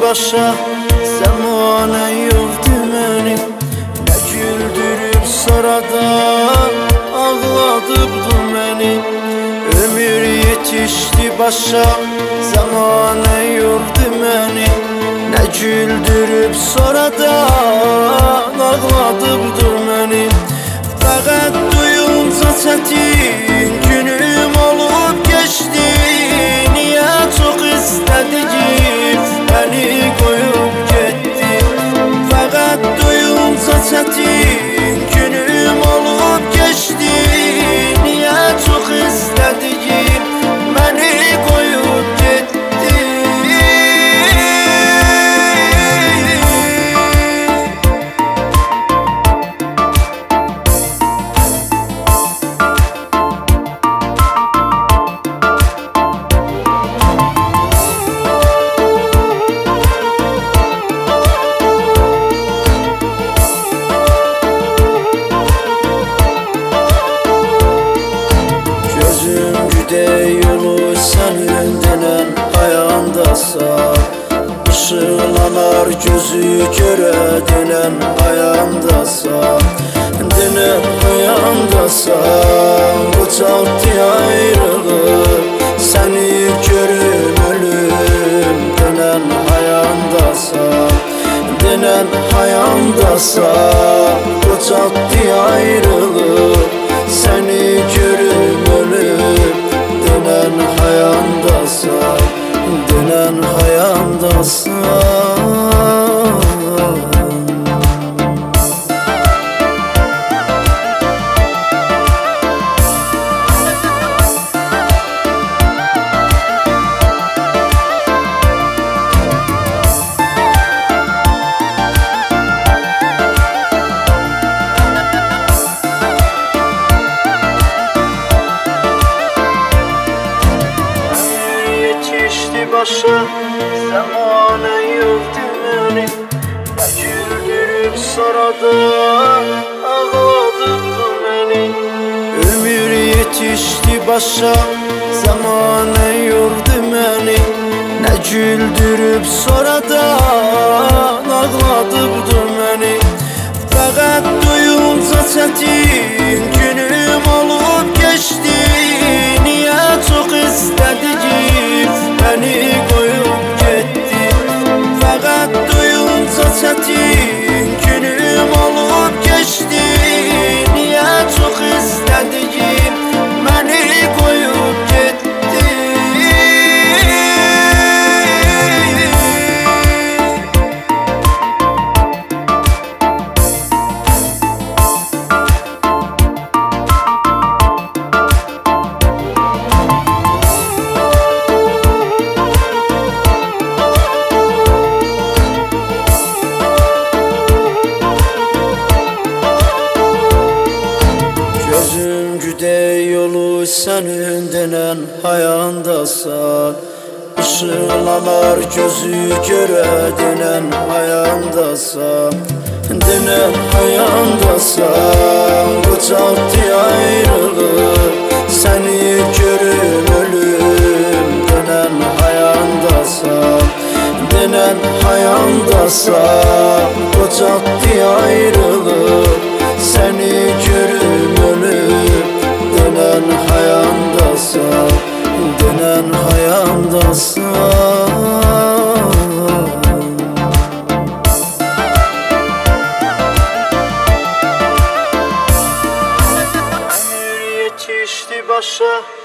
başa zamana yoktu benim. Ne güldürüp sonra da ağladıbdı beni. Ömür yetişti başa zamana yoktu beni. Ne güldürüp sonra da ağladıbdı beni. Fakat duyunca çetin günüm olup geçti. Niye çok istediğim beni koyup gitti. Fakat duyunca çetin günüm olup geçti. Niye çok istediğim beni koyup gitti. Yolu senin denen ayağındasa, ışılanar gözü göre denen ayağındasa, denen ayağındasa, uçaltı ayrılık seni görüm ölüm denen ayağındasa, denen ayağındasa, uçaltı ayrılık seni görüm ölüm dönen hayandasa, dönen hayandasa. Başa zamana yoktu benim. Ne güldürüp sonra da ağladıbdı beni. Ömür yetişti başa zamana yoktu beni. Ne güldürüp sonra da ağladıbdı beni. Fakat duyunca çetin günüm olup geçti. Niye çok istediğim beni koyup gitti. Fakat duyunca çetin günüm olup geçti. Niye çok istediğim beni koyup gitti. Gözüm güde yolu senin denen hayandasa, ışılanar gözü göre denen hayandasa, denen hayandasa, uçaltı ayrılık seni görüm ölüm denen hayandasa, denen hayandasa, uçaltı ayrılık seni görüm ölüm dönen hayandasa, dönen hayandasa. Ömür yetişti başa